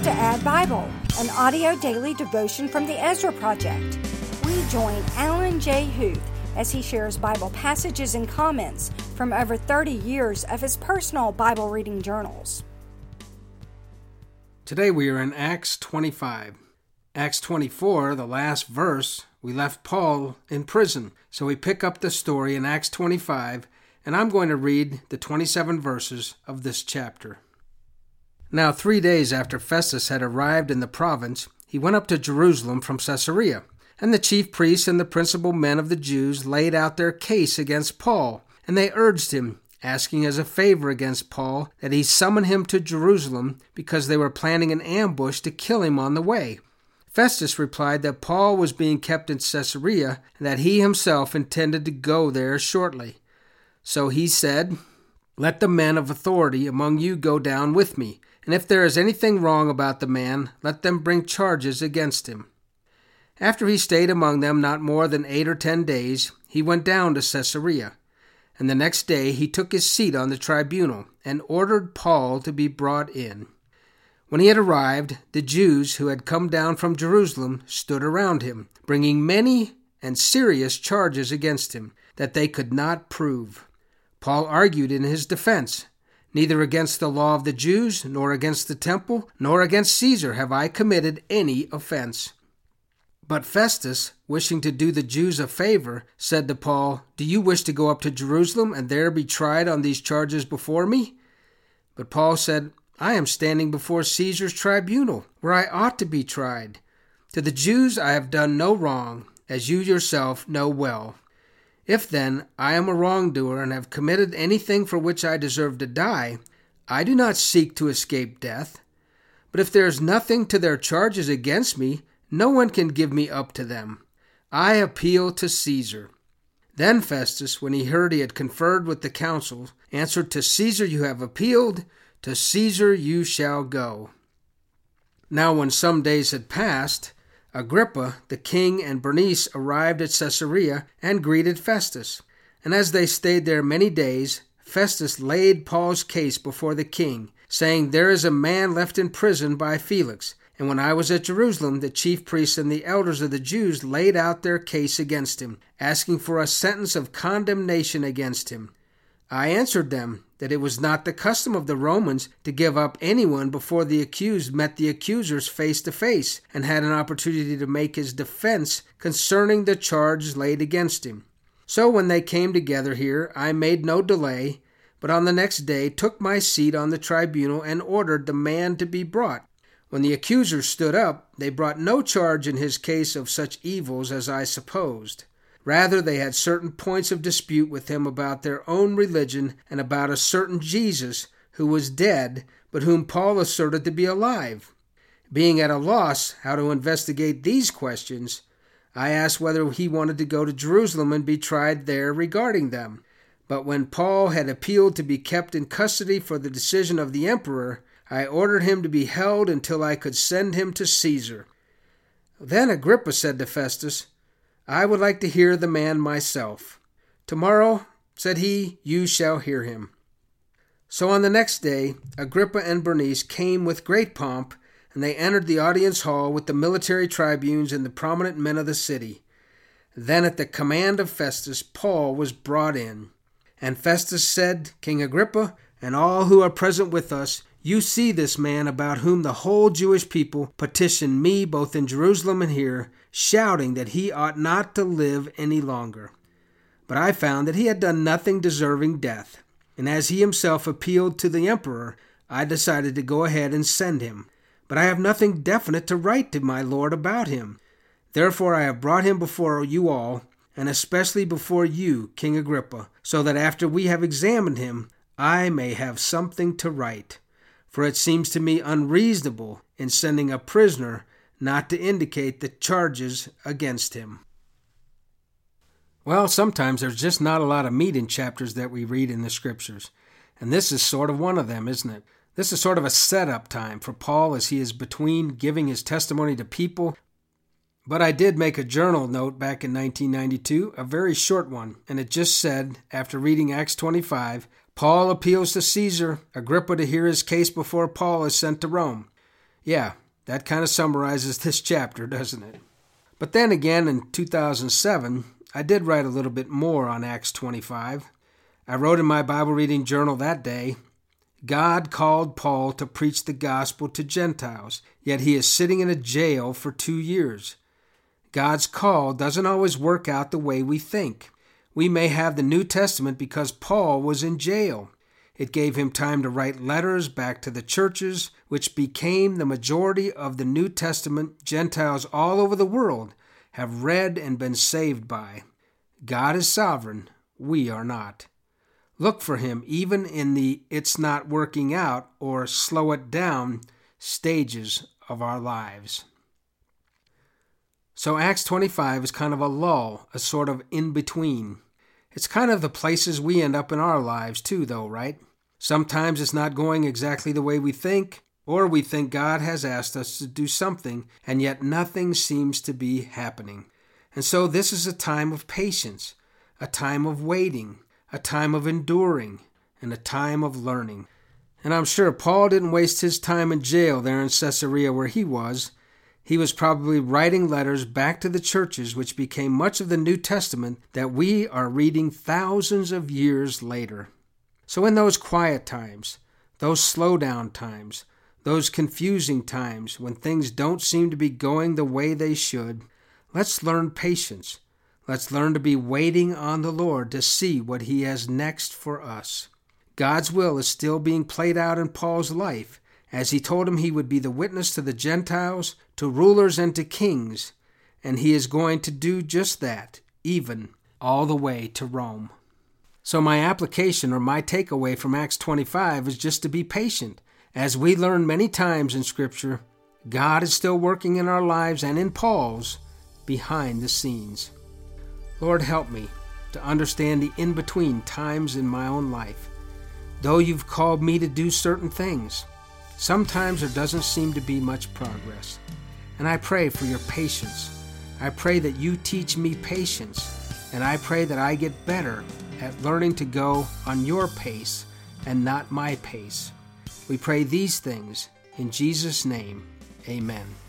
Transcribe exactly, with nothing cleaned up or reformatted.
to Add Bible, an audio daily devotion from the Ezra Project. We join Alan J. Huth as he shares Bible passages and comments from over thirty years of his personal Bible reading journals. Today we are in Acts twenty-five. Acts twenty-four, the last verse, we left Paul in prison. So we pick up the story in Acts twenty-five, and I'm going to read the twenty-seven verses of this chapter. Now three days after Festus had arrived in the province, he went up to Jerusalem from Caesarea. And the chief priests and the principal men of the Jews laid out their case against Paul, and they urged him, asking as a favor against Paul that he summon him to Jerusalem, because they were planning an ambush to kill him on the way. Festus replied that Paul was being kept in Caesarea, and that he himself intended to go there shortly. So he said, "Let the men of authority among you go down with me, and if there is anything wrong about the man, let them bring charges against him." After he stayed among them not more than eight or ten days, he went down to Caesarea. And the next day he took his seat on the tribunal, and ordered Paul to be brought in. When he had arrived, the Jews who had come down from Jerusalem stood around him, bringing many and serious charges against him, that they could not prove. Paul argued in his defense, "Neither against the law of the Jews, nor against the temple, nor against Caesar have I committed any offense." But Festus, wishing to do the Jews a favor, said to Paul, "Do you wish to go up to Jerusalem and there be tried on these charges before me?" But Paul said, "I am standing before Caesar's tribunal, where I ought to be tried. To the Jews I have done no wrong, as you yourself know well. If then I am a wrongdoer and have committed anything for which I deserve to die, I do not seek to escape death. But if there is nothing to their charges against me, no one can give me up to them. I appeal to Caesar." Then Festus, when he heard he had conferred with the council, answered, "To Caesar you have appealed, to Caesar you shall go." Now when some days had passed, Agrippa, the king, and Bernice arrived at Caesarea and greeted Festus. And as they stayed there many days, Festus laid Paul's case before the king, saying, "There is a man left in prison by Felix. And when I was at Jerusalem, the chief priests and the elders of the Jews laid out their case against him, asking for a sentence of condemnation against him. I answered them that it was not the custom of the Romans to give up anyone before the accused met the accusers face to face and had an opportunity to make his defense concerning the charge laid against him. So when they came together here, I made no delay, but on the next day took my seat on the tribunal and ordered the man to be brought. When the accusers stood up, they brought no charge in his case of such evils as I supposed. Rather, they had certain points of dispute with him about their own religion and about a certain Jesus who was dead, but whom Paul asserted to be alive. Being at a loss how to investigate these questions, I asked whether he wanted to go to Jerusalem and be tried there regarding them. But when Paul had appealed to be kept in custody for the decision of the emperor, I ordered him to be held until I could send him to Caesar. Then Agrippa said to Festus, "I would like to hear the man myself." "Tomorrow," said he, "you shall hear him." So on the next day, Agrippa and Bernice came with great pomp, and they entered the audience hall with the military tribunes and the prominent men of the city. Then at the command of Festus, Paul was brought in. And Festus said, "King Agrippa, and all who are present with us, you see this man about whom the whole Jewish people petitioned me both in Jerusalem and here, shouting that he ought not to live any longer. But I found that he had done nothing deserving death, and as he himself appealed to the emperor, I decided to go ahead and send him. But I have nothing definite to write to my lord about him. Therefore I have brought him before you all, and especially before you, King Agrippa, so that after we have examined him, I may have something to write. For it seems to me unreasonable in sending a prisoner not to indicate the charges against him." Well, sometimes there's just not a lot of meat in chapters that we read in the Scriptures. And this is sort of one of them, isn't it? This is sort of a setup time for Paul as he is between giving his testimony to people. But I did make a journal note back in nineteen ninety-two, a very short one, and it just said, after reading Acts twenty-five, Paul appeals to Caesar, Agrippa to hear his case before Paul is sent to Rome. Yeah, that kind of summarizes this chapter, doesn't it? But then again, in two thousand seven, I did write a little bit more on Acts twenty-five. I wrote in my Bible reading journal that day, God called Paul to preach the gospel to Gentiles, yet he is sitting in a jail for two years. God's call doesn't always work out the way we think. We may have the New Testament because Paul was in jail. It gave him time to write letters back to the churches, which became the majority of the New Testament Gentiles all over the world have read and been saved by. God is sovereign. We are not. Look for him even in the it's not working out or slow it down stages of our lives. So Acts twenty-five is kind of a lull, a sort of in-between. It's kind of the places we end up in our lives too, though, right? Sometimes it's not going exactly the way we think, or we think God has asked us to do something, and yet nothing seems to be happening. And so this is a time of patience, a time of waiting, a time of enduring, and a time of learning. And I'm sure Paul didn't waste his time in jail there in Caesarea where he was. He was probably writing letters back to the churches, which became much of the New Testament that we are reading thousands of years later. So in those quiet times, those slow down times, those confusing times when things don't seem to be going the way they should, let's learn patience. Let's learn to be waiting on the Lord to see what he has next for us. God's will is still being played out in Paul's life, as he told him he would be the witness to the Gentiles, to rulers, and to kings, and he is going to do just that, even all the way to Rome. So my application or my takeaway from Acts twenty-five is just to be patient. As we learn many times in Scripture, God is still working in our lives and in Paul's behind the scenes. Lord, help me to understand the in-between times in my own life. Though you've called me to do certain things, sometimes there doesn't seem to be much progress. And I pray for your patience. I pray that you teach me patience, and I pray that I get better at learning to go on your pace and not my pace. We pray these things in Jesus' name. Amen.